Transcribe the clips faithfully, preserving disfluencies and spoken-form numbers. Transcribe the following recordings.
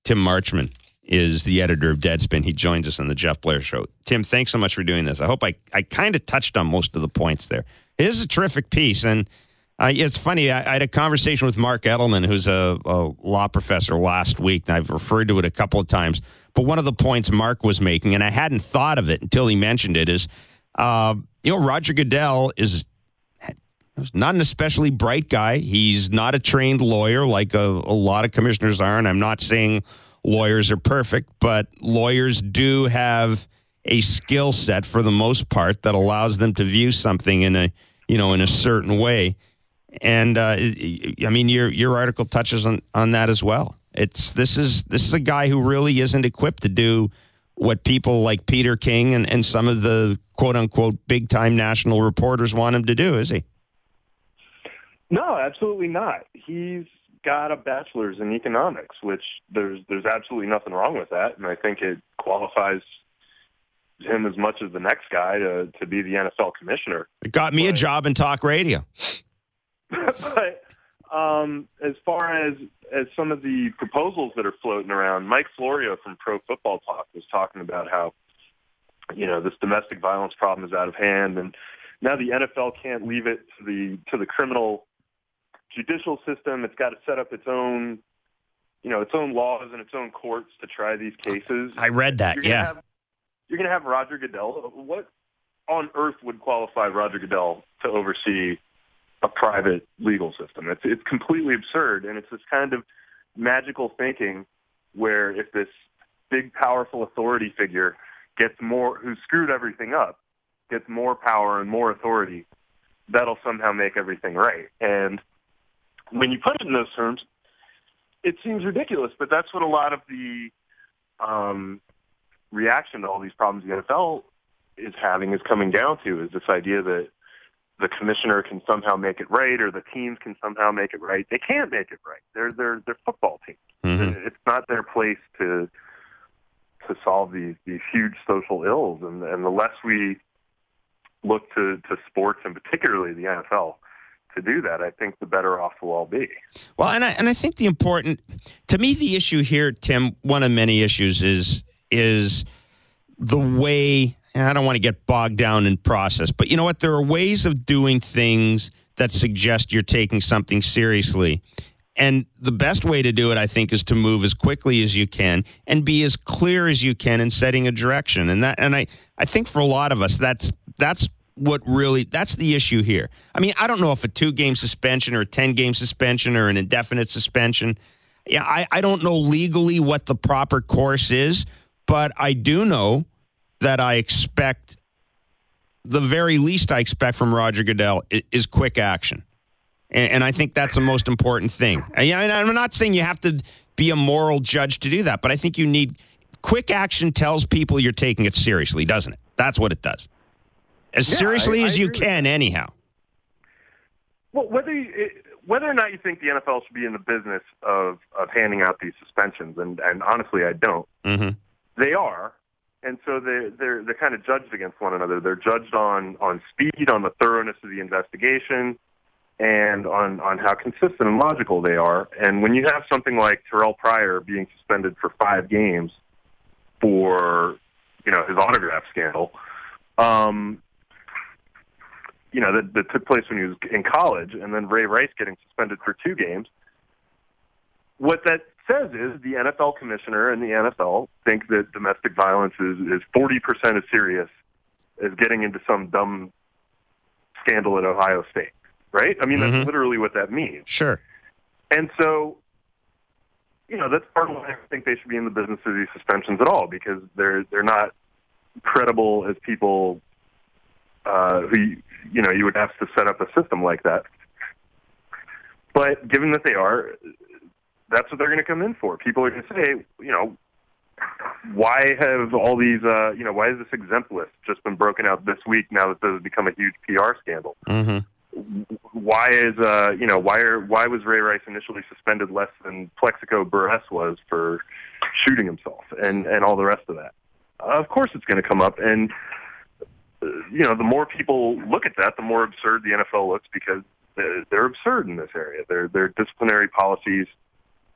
Tim Marchman is the editor of Deadspin. He joins us on the Jeff Blair Show. Tim, thanks so much for doing this. I hope I, I kind of touched on most of the points there. It is a terrific piece, and uh, it's funny. I, I had a conversation with Mark Edelman, who's a, a law professor, last week, and I've referred to it a couple of times. But one of the points Mark was making, and I hadn't thought of it until he mentioned it, is, uh, you know, Roger Goodell is not an especially bright guy. He's not a trained lawyer like a, a lot of commissioners are, and I'm not saying lawyers are perfect, but lawyers do have a skill set for the most part that allows them to view something in a, you know, in a certain way. And uh, I mean, your your article touches on, on that as well. It's this is this is a guy who really isn't equipped to do what people like Peter King and, and some of the quote unquote big time national reporters want him to do, is he? No, absolutely not. He's got a bachelor's in economics, which there's there's absolutely nothing wrong with that, and I think it qualifies him as much as the next guy to, to be the N F L commissioner. It got me but, a job in talk radio. But um, as far as as some of the proposals that are floating around, Mike Florio from Pro Football Talk was talking about how, you know, this domestic violence problem is out of hand, and now the N F L can't leave it to the to the criminal judicial system. It's got to set up its own, you know, its own laws and its own courts to try these cases. I read that, you're yeah. Have, you're going to have Roger Goodell. What on earth would qualify Roger Goodell to oversee a private legal system? It's it's completely absurd, and it's this kind of magical thinking where if this big, powerful authority figure gets more, who screwed everything up, gets more power and more authority, that'll somehow make everything right. And when you put it in those terms, it seems ridiculous, but that's what a lot of the um, reaction to all these problems the N F L is having is coming down to, is this idea that the commissioner can somehow make it right, or the teams can somehow make it right. They can't make it right. They're they're they're football teams. Mm-hmm. It's not their place to to solve these these huge social ills, and and the less we look to to sports, and particularly the N F L, to do that, I think the better off we'll all be. Well, and I and I think the important, to me, the issue here, Tim, one of many issues is is the way, and I don't want to get bogged down in process, but you know what? There are ways of doing things that suggest you're taking something seriously. And the best way to do it, I think, is to move as quickly as you can and be as clear as you can in setting a direction. And that, and I, I think for a lot of us, that's that's what really, that's the issue here. I mean, I don't know if a two-game suspension or a ten-game suspension or an indefinite suspension. Yeah, I, I don't know legally what the proper course is, but I do know that I expect, the very least I expect from Roger Goodell is, is quick action. And, and I think that's the most important thing. And I'm not saying you have to be a moral judge to do that, but I think you need, quick action tells people you're taking it seriously, doesn't it? That's what it does. As yeah, seriously I, as I you can, anyhow. Well, whether you, whether or not you think the N F L should be in the business of, of handing out these suspensions, and, and honestly, I don't. Mm-hmm. They are, and so they're, they're, they're kind of judged against one another. They're judged on, on speed, on the thoroughness of the investigation, and on, on how consistent and logical they are. And when you have something like Terrell Pryor being suspended for five games for, you know, his autograph scandal, um, you know, that, that took place when he was in college, and then Ray Rice getting suspended for two games. What that says is the N F L commissioner and the N F L think that domestic violence is, is forty percent as serious as getting into some dumb scandal at Ohio State, right? I mean, mm-hmm. That's literally what that means. Sure. And so, you know, that's part of why I think they should be in the business of these suspensions at all, because they're they're not credible as people uh, who, you know, you would have to set up a system like that. But given that they are, that's what they're going to come in for. People are going to say, you know, why have all these, uh, you know, why has this exempt list just been broken out this week now that this has become a huge P R scandal? Mm-hmm. Why is, uh, you know, why are why was Ray Rice initially suspended less than Plexico Burress was for shooting himself, and, and all the rest of that? Uh, of course it's going to come up, and, uh, you know, the more people look at that, the more absurd the N F L looks, because they're, they're absurd in this area. Their their disciplinary policies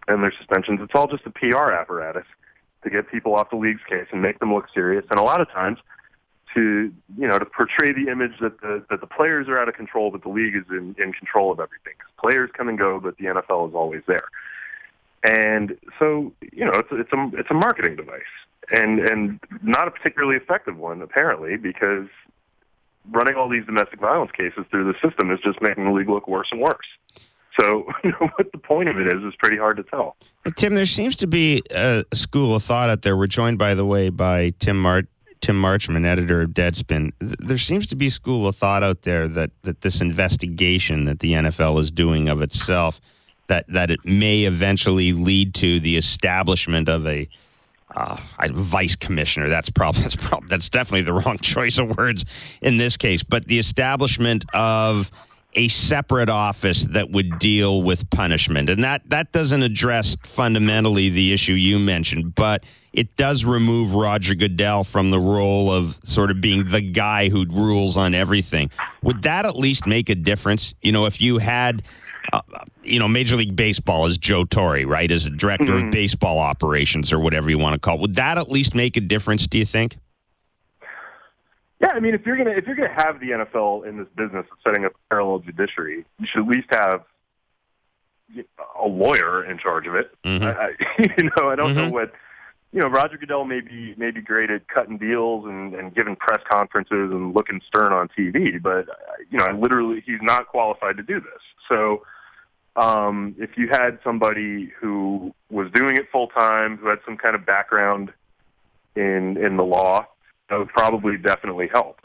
and their suspensions, it's all just a P R apparatus to get people off the league's case and make them look serious. And a lot of times to, you know, to portray the image that the, that the players are out of control, but the league is in, in control of everything. 'Cause players come and go, but the N F L is always there. And so, you know, it's, it's a, it's a marketing device, and, and not a particularly effective one, apparently, because running all these domestic violence cases through the system is just making the league look worse and worse. So, you know, what the point of it is is pretty hard to tell. Tim, there seems to be a school of thought out there. We're joined, by the way, by Tim Mart, Tim Marchman, editor of Deadspin. There seems to be a school of thought out there that, that this investigation that the N F L is doing of itself, that, that it may eventually lead to the establishment of a uh, vice commissioner. That's probably that's probably that's definitely the wrong choice of words in this case. But the establishment of a separate office that would deal with punishment. And that, that doesn't address fundamentally the issue you mentioned, but it does remove Roger Goodell from the role of sort of being the guy who rules on everything. Would that at least make a difference? You know, if you had, uh, you know, Major League Baseball as Joe Torre, right, as a director mm-hmm. of baseball operations or whatever you want to call it, would that at least make a difference, do you think? Yeah, I mean, if you're gonna if you're gonna have the N F L in this business of setting up a parallel judiciary, you should at least have a lawyer in charge of it. Mm-hmm. I, I, you know, I don't mm-hmm. know what you know. Roger Goodell may be may be great at cutting deals and, and giving press conferences and looking stern on T V, but you know, I literally he's not qualified to do this. So, um, if you had somebody who was doing it full time, who had some kind of background in in the law, that would probably definitely help.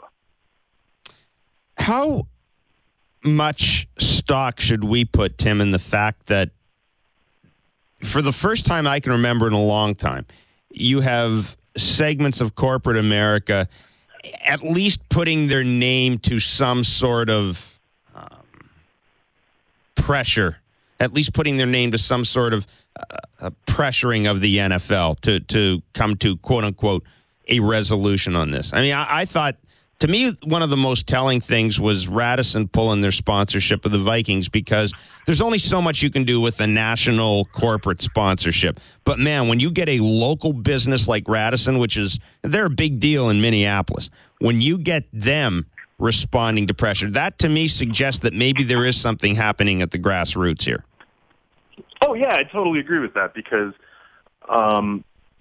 How much stock should we put, Tim, in the fact that for the first time I can remember in a long time, you have segments of corporate America at least putting their name to some sort of um, pressure, at least putting their name to some sort of uh, pressuring of the N F L to, to come to, quote-unquote, a resolution on this. I mean, I, I thought, to me, one of the most telling things was Radisson pulling their sponsorship of the Vikings, because there's only so much you can do with a national corporate sponsorship. But, man, when you get a local business like Radisson, which is, they're a big deal in Minneapolis, when you get them responding to pressure, that to me suggests that maybe there is something happening at the grassroots here. Oh, yeah, I totally agree with that, because um,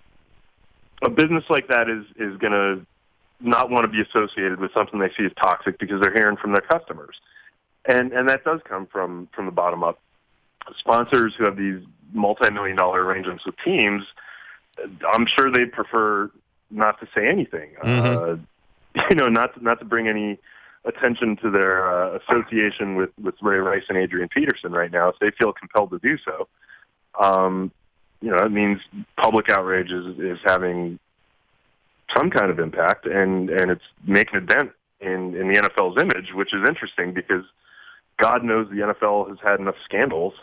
a business like that is, is going to not want to be associated with something they see as toxic because they're hearing from their customers. And and that does come from, from the bottom up. Sponsors who have these multi-million dollar arrangements with teams, I'm sure they'd prefer not to say anything. Mm-hmm. Uh, you know, not to, not to bring any attention to their uh, association with, with Ray Rice and Adrian Peterson right now, if they feel compelled to do so. Um, you know, it means public outrage is, is having some kind of impact, and, and it's making a dent in, in the N F L's image, which is interesting because God knows the N F L has had enough scandals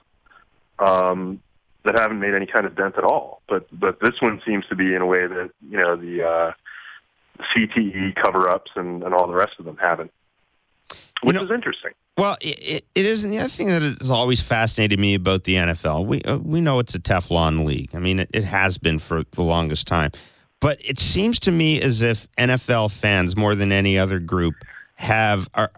um, that haven't made any kind of dent at all. But but this one seems to be in a way that, you know, the uh, C T E cover-ups and, and all the rest of them haven't, which you know, is interesting. Well, it, it is. And the other thing that has always fascinated me about the N F L, we uh, we know it's a Teflon league. I mean, it, it has been for the longest time. But it seems to me as if N F L fans, more than any other group, have are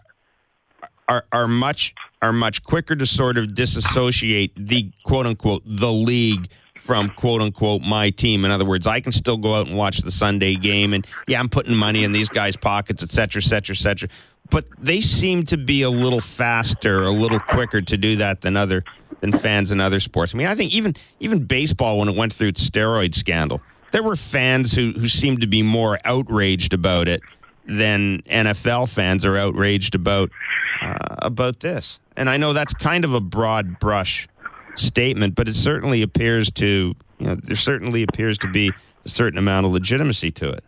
are are much are much quicker to sort of disassociate the quote unquote the league from quote unquote my team. In other words, I can still go out and watch the Sunday game, and yeah, I'm putting money in these guys' pockets, et cetera, et cetera, et cetera. But they seem to be a little faster, a little quicker to do that than other than fans in other sports. I mean, I think even even baseball, when it went through its steroid scandal, there were fans who, who seemed to be more outraged about it than N F L fans are outraged about uh, about this. And I know that's kind of a broad brush statement, but it certainly appears to, you know, there certainly appears to be a certain amount of legitimacy to it.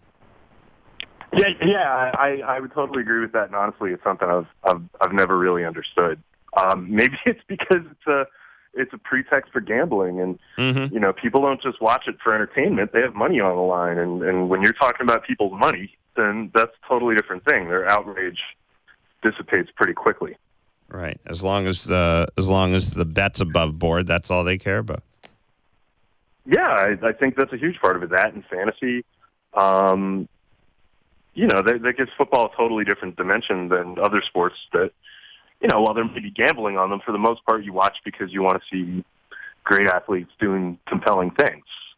Yeah, yeah, I, I would totally agree with that. And honestly, it's something I've I've, I've never really understood. Um, maybe it's because it's a it's a pretext for gambling, and mm-hmm. you know, people don't just watch it for entertainment. They have money on the line, and, and when you're talking about people's money, then that's a totally different thing. Their outrage dissipates pretty quickly. Right. As long as the as long as the bet's above board, that's all they care about. Yeah, I, I think that's a huge part of it. That and fantasy, um, you know, that, that gives football a totally different dimension than other sports that, you know, while there may be gambling on them, for the most part you watch because you want to see great athletes doing compelling things.